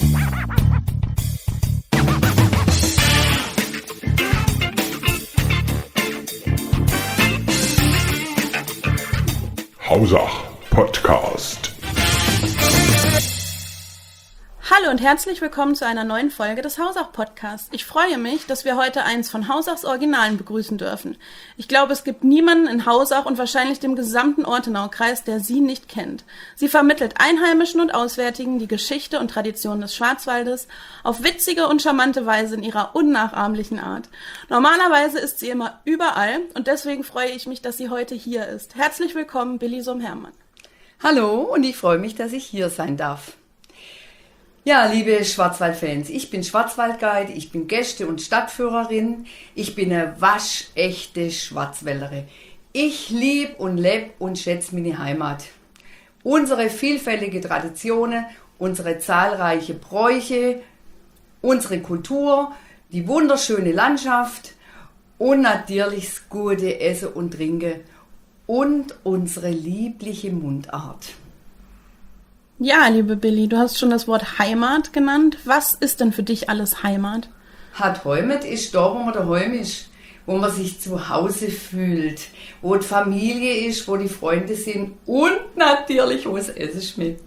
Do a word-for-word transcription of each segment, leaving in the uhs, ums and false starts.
Hausach Podcast. Hallo und herzlich willkommen zu einer neuen Folge des Hausach Podcasts. Ich freue mich, dass wir heute eins von Hausachs Originalen begrüßen dürfen. Ich glaube, es gibt niemanden in Hausach und wahrscheinlich dem gesamten Ortenaukreis, der sie nicht kennt. Sie vermittelt Einheimischen und Auswärtigen die Geschichte und Tradition des Schwarzwaldes auf witzige und charmante Weise in ihrer unnachahmlichen Art. Normalerweise ist sie immer überall und deswegen freue ich mich, dass sie heute hier ist. Herzlich willkommen, Billy Sum-Hermann. Hallo und ich freue mich, dass ich hier sein darf. Ja, liebe Schwarzwald-Fans, ich bin Schwarzwaldguide, ich bin Gäste- und Stadtführerin, ich bin eine waschechte Schwarzwälderin. Ich liebe und lebe und schätze meine Heimat. Unsere vielfältige Traditionen, unsere zahlreiche Bräuche, unsere Kultur, die wunderschöne Landschaft und natürlich das gute Essen und Trinken und unsere liebliche Mundart. Ja, liebe Billy, du hast schon das Wort Heimat genannt. Was ist denn für dich alles Heimat? Hat Heimat ist da, wo man daheim ist, wo man sich zu Hause fühlt, wo die Familie ist, wo die Freunde sind und natürlich, wo das Essen schmeckt.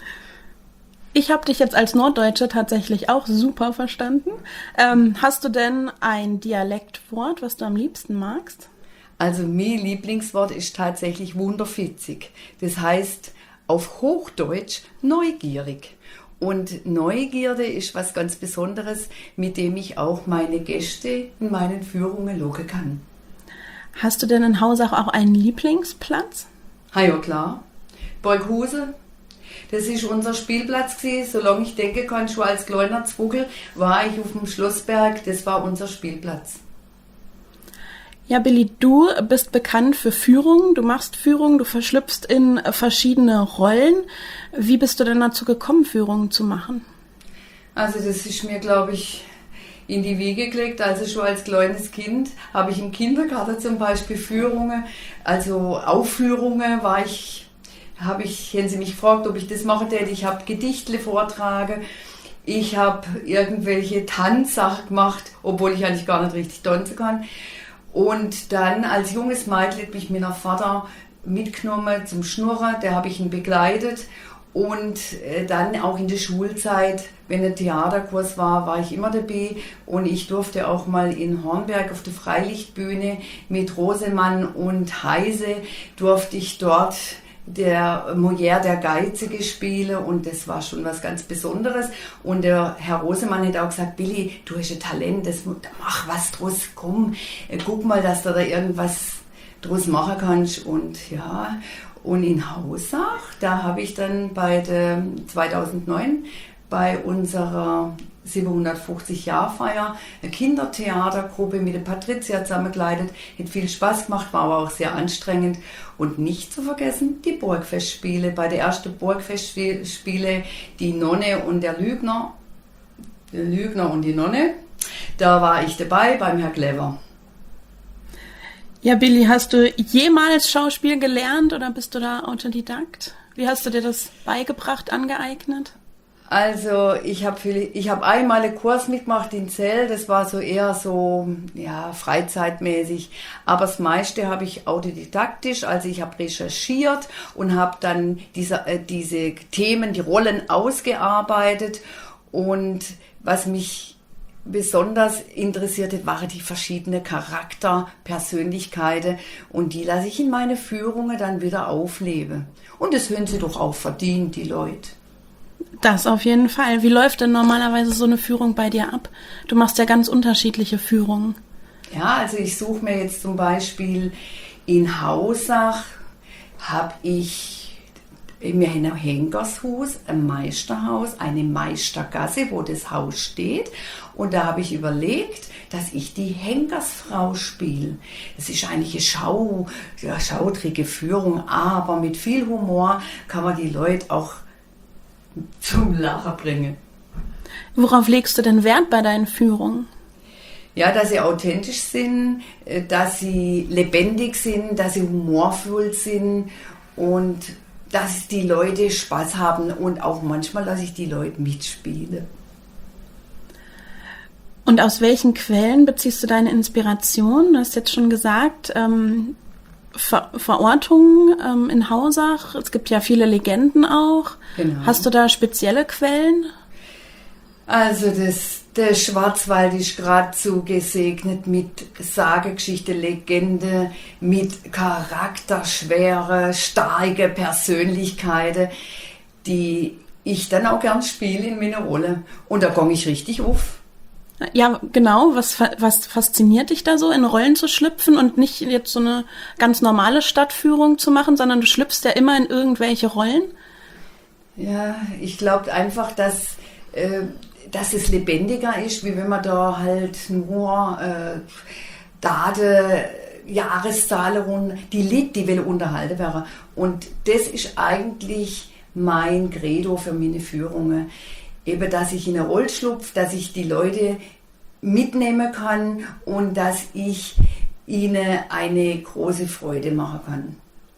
Ich habe dich jetzt als Norddeutsche tatsächlich auch super verstanden. Ähm, hast du denn ein Dialektwort, was du am liebsten magst? Also mein Lieblingswort ist tatsächlich wunderfitzig. Das heißt auf Hochdeutsch neugierig. Und Neugierde ist was ganz Besonderes, mit dem ich auch meine Gäste in meinen Führungen locken kann. Hast du denn in Hausach auch einen Lieblingsplatz? Ha ja, klar. Borghuse. Das ist unser Spielplatz gewesen. Solange ich denken kann, schon als kleiner Zwuggel war ich auf dem Schlossberg. Das war unser Spielplatz. Ja, Billy, du bist bekannt für Führungen. Du machst Führungen, du verschlüpfst in verschiedene Rollen. Wie bist du denn dazu gekommen, Führungen zu machen? Also das ist mir, glaube ich, in die Wiege gelegt. Also schon als kleines Kind habe ich im Kindergarten zum Beispiel Führungen, also Aufführungen war ich, habe ich, haben sie mich gefragt, ob ich das machen täte. Ich habe Gedichtle vortragen. Ich habe irgendwelche Tanzsachen gemacht, obwohl ich eigentlich gar nicht richtig tanzen kann. Und dann als junges Mädchen hat mich mein Vater mitgenommen zum Schnurren, der habe ich ihn begleitet. Und dann auch in der Schulzeit, wenn ein Theaterkurs war, war ich immer dabei. Und ich durfte auch mal in Hornberg auf der Freilichtbühne mit Rosemann und Heise, durfte ich dort der Molière der Geizige spielen und das war schon was ganz Besonderes. Und der Herr Rosemann hat auch gesagt, Billy, du hast ein Talent, das, mach was draus, komm, guck mal, dass du da irgendwas draus machen kannst. Und ja, und in Hausach, da habe ich dann bei der zweitausendneun bei unserer siebenhundertfünfzig-Jahr-Feier eine Kindertheatergruppe mit der Patricia zusammengeleitet. Hat viel Spaß gemacht, war aber auch sehr anstrengend. Und nicht zu vergessen, die Burgfestspiele. Bei der ersten Burgfestspiele, die Nonne und der Lügner, der Lügner und die Nonne, da war ich dabei beim Herr Clever. Ja, Billy, hast du jemals Schauspiel gelernt oder bist du da Autodidakt? Wie hast du dir das beigebracht, angeeignet? Also ich habe ich hab einmal einen Kurs mitgemacht in Zell, das war so eher so ja, freizeitmäßig, aber das meiste habe ich autodidaktisch, also ich habe recherchiert und habe dann diese, äh, diese Themen, die Rollen ausgearbeitet und was mich besonders interessierte, waren die verschiedenen Charakter, Persönlichkeiten und die lasse ich in meine Führungen dann wieder aufleben. Und das hören sie doch auch verdient, die Leute. Das auf jeden Fall. Wie läuft denn normalerweise so eine Führung bei dir ab? Du machst ja ganz unterschiedliche Führungen. Ja, also ich suche mir jetzt zum Beispiel in Hausach, habe ich mir ein Henkershaus, ein Meisterhaus, eine Meistergasse, wo das Haus steht. Und da habe ich überlegt, dass ich die Henkersfrau spiele. Das ist eigentlich eine Schau, ja, schautrige Führung, aber mit viel Humor kann man die Leute auch zum Lachen bringen. Worauf legst du denn Wert bei deinen Führungen? Ja, dass sie authentisch sind, dass sie lebendig sind, dass sie humorvoll sind und dass die Leute Spaß haben und auch manchmal, dass ich die Leute mitspiele. Und aus welchen Quellen beziehst du deine Inspiration? Du hast jetzt schon gesagt, ähm, Ver- Verortungen ähm, in Hausach. Es gibt ja viele Legenden auch. Genau. Hast du da spezielle Quellen? Also das, der Schwarzwald ist geradezu gesegnet mit Sage, Geschichte, Legende, mit charakterschwere, starke Persönlichkeiten, die ich dann auch gern spiele in meiner Rolle. Und da komme ich richtig auf. Ja, genau. Was, was fasziniert dich da so, in Rollen zu schlüpfen und nicht jetzt so eine ganz normale Stadtführung zu machen, sondern du schlüpfst ja immer in irgendwelche Rollen? Ja, ich glaube einfach, dass, äh, dass es lebendiger ist, wie wenn man da halt nur äh, Daten, Jahreszahlen rund, die Lied, die will unterhalten wäre. Und das ist eigentlich mein Credo für meine Führungen. Eben, dass ich in eine Rolle schlupfe, dass ich die Leute mitnehmen kann und dass ich ihnen eine große Freude machen kann.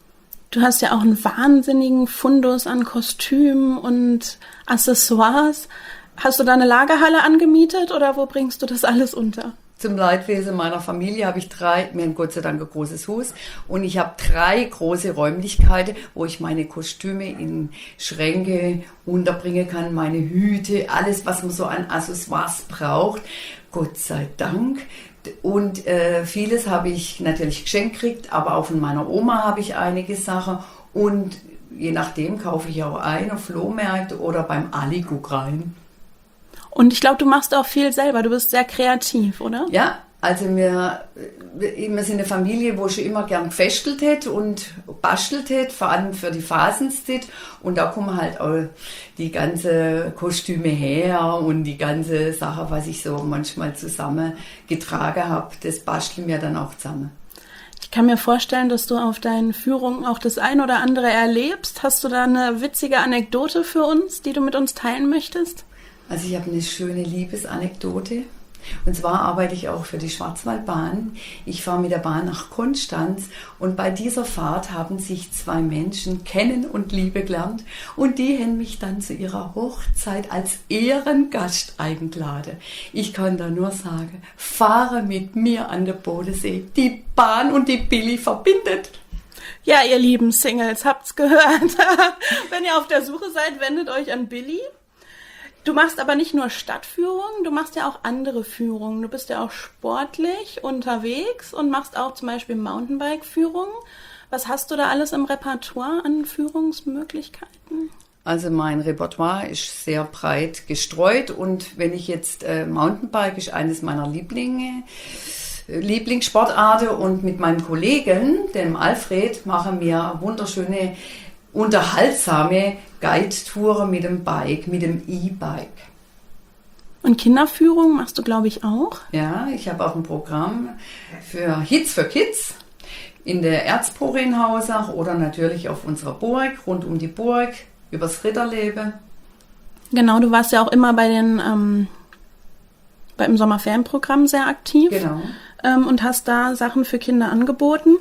Du hast ja auch einen wahnsinnigen Fundus an Kostümen und Accessoires. Hast du da eine Lagerhalle angemietet oder wo bringst du das alles unter? Zum Leidwesen meiner Familie habe ich drei, wir haben Gott sei Dank ein großes Haus, und ich habe drei große Räumlichkeiten, wo ich meine Kostüme in Schränke unterbringen kann, meine Hüte, alles, was man so an Accessoires braucht. Gott sei Dank. Und äh, vieles habe ich natürlich geschenkt gekriegt, aber auch von meiner Oma habe ich einige Sachen. Und je nachdem kaufe ich auch ein auf Flohmärkte oder beim Ali guck rein. Und ich glaube, du machst auch viel selber. Du bist sehr kreativ, oder? Ja, also wir, wir sind eine Familie, wo schon immer gern gefestelt hat und bastelt hat, vor allem für die Fasenzeit. Und da kommen halt auch die ganze Kostüme her und die ganze Sache, was ich so manchmal zusammengetragen habe, das basteln wir dann auch zusammen. Ich kann mir vorstellen, dass du auf deinen Führungen auch das ein oder andere erlebst. Hast du da eine witzige Anekdote für uns, die du mit uns teilen möchtest? Also ich habe eine schöne Liebesanekdote. Und zwar arbeite ich auch für die Schwarzwaldbahn. Ich fahre mit der Bahn nach Konstanz und bei dieser Fahrt haben sich zwei Menschen kennen und liebe gelernt und die haben mich dann zu ihrer Hochzeit als Ehrengast eingeladen. Ich kann da nur sagen, fahre mit mir an der Bodensee. Die Bahn und die Billy verbindet. Ja, ihr lieben Singles, habt's gehört. Wenn ihr auf der Suche seid, wendet euch an Billy. Du machst aber nicht nur Stadtführungen, du machst ja auch andere Führungen. Du bist ja auch sportlich unterwegs und machst auch zum Beispiel Mountainbike-Führungen. Was hast du da alles im Repertoire an Führungsmöglichkeiten? Also mein Repertoire ist sehr breit gestreut und wenn ich jetzt äh, Mountainbike ist eines meiner Lieblinge, Lieblingssportarten und mit meinem Kollegen, dem Alfred, machen wir wunderschöne unterhaltsame Guide-Touren mit dem Bike, mit dem E-Bike. Und Kinderführung machst du, glaube ich, auch? Ja, ich habe auch ein Programm für Hits für Kids in der Erzpore in Hausach oder natürlich auf unserer Burg, rund um die Burg, übers Ritterleben. Genau, du warst ja auch immer bei den ähm, beim Sommerferienprogramm sehr aktiv. Genau. Ähm, und hast da Sachen für Kinder angeboten.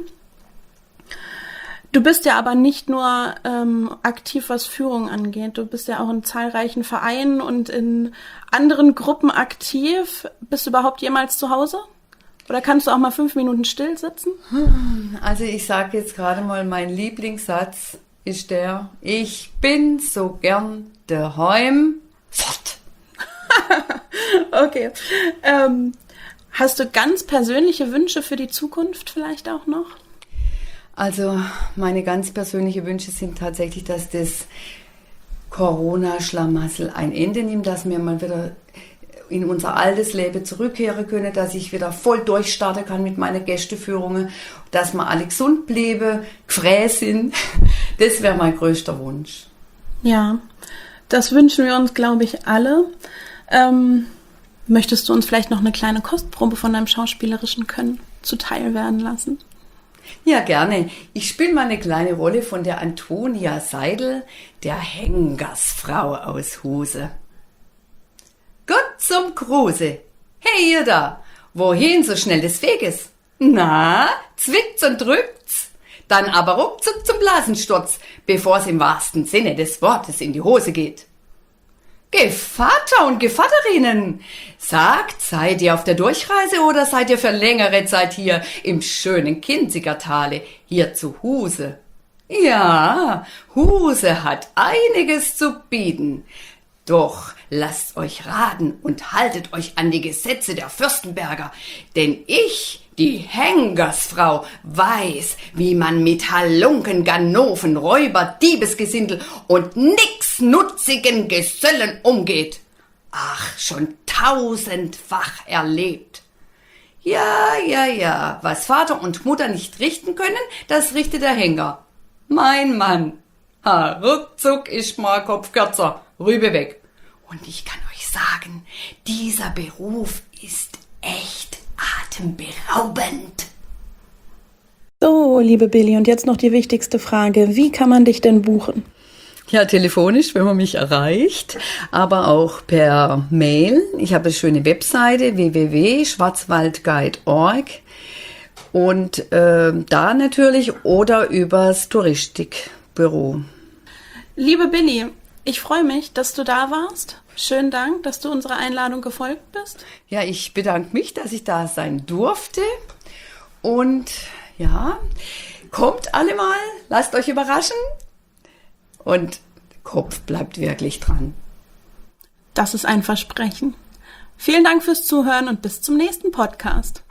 Du bist ja aber nicht nur ähm, aktiv, was Führung angeht. Du bist ja auch in zahlreichen Vereinen und in anderen Gruppen aktiv. Bist du überhaupt jemals zu Hause? Oder kannst du auch mal fünf Minuten still sitzen? Also ich sage jetzt gerade mal, mein Lieblingssatz ist der, ich bin so gern daheim fort. Okay. Ähm, hast du ganz persönliche Wünsche für die Zukunft vielleicht auch noch? Also meine ganz persönlichen Wünsche sind tatsächlich, dass das Corona-Schlamassel ein Ende nimmt, dass wir mal wieder in unser altes Leben zurückkehren können, dass ich wieder voll durchstarten kann mit meinen Gästeführungen, dass wir alle gesund bleiben, gefräß sind. Das wäre mein größter Wunsch. Ja, das wünschen wir uns, glaube ich, alle. Ähm, möchtest du uns vielleicht noch eine kleine Kostprobe von deinem schauspielerischen Können zuteil werden lassen? Ja, gerne. Ich spiele mal eine kleine Rolle von der Antonia Seidel, der Hengersfrau aus Huse. Gott zum Gruße. Hey, ihr da, wohin so schnell des Weges? Na, zwickt's und drückt's? dann aber ruckzuck zum Blasensturz, bevor es im wahrsten Sinne des Wortes in die Hose geht. Gevatter und Gevatterinnen, sagt, seid ihr auf der Durchreise oder seid ihr für längere Zeit hier im schönen Kinzigertale, hier zu Huse? Ja, Huse hat einiges zu bieten. Doch lasst euch raten und haltet euch an die Gesetze der Fürstenberger, denn ich, die Hengersfrau, weiß, wie man mit Halunken, Ganoven, Räuber, Diebesgesindel und nichtsnutzigen Gesellen umgeht. Ach, schon tausendfach erlebt. Ja, ja, ja, was Vater und Mutter nicht richten können, das richtet der Henker. Mein Mann, ha, ruckzuck ist mal Kopf kürzer, Rübe weg. Und ich kann euch sagen, dieser Beruf ist echt atemberaubend. So, liebe Billy, und jetzt noch die wichtigste Frage. Wie kann man dich denn buchen? Ja, telefonisch, wenn man mich erreicht, aber auch per Mail. Ich habe eine schöne Webseite w w w punkt schwarzwaldguide punkt org und äh, da natürlich oder übers Touristikbüro. Liebe Billy, ich freue mich, dass du da warst. Schönen Dank, dass du unserer Einladung gefolgt bist. Ja, ich bedanke mich, dass ich da sein durfte. Und ja, kommt alle mal, lasst euch überraschen. Und Kopf bleibt wirklich dran. Das ist ein Versprechen. Vielen Dank fürs Zuhören und bis zum nächsten Podcast.